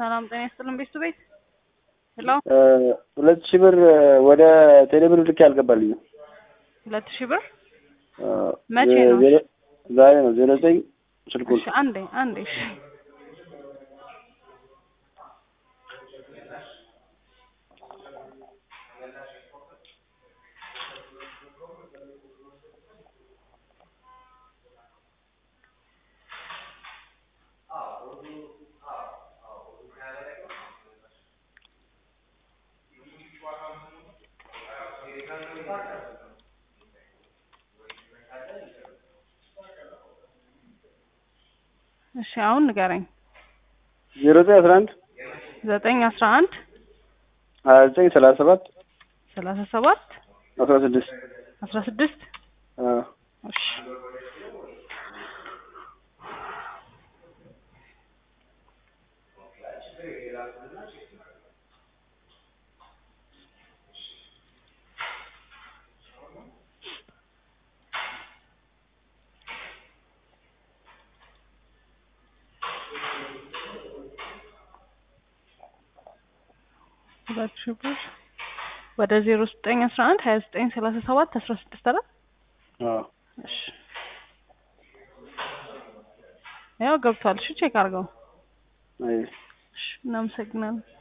ሰላም ጤና ይስጥልን ቤት ሄሎ 2000 ብር ወደ ቴሌብር ልክ ያልገባልኝ 2000 ብር መቼ ነው? ዛሬ ነው 09 ስልኩን እሺ አንዴ እሺ እሺ አሁን ንገረኝ 0911 911 2937 37 16 እሺ ወደ 0911 2937 16 አይደል? እሺ ያው ገብቷል። እሺ ቼክ አድርገው። እሺ እናመሰግናለን።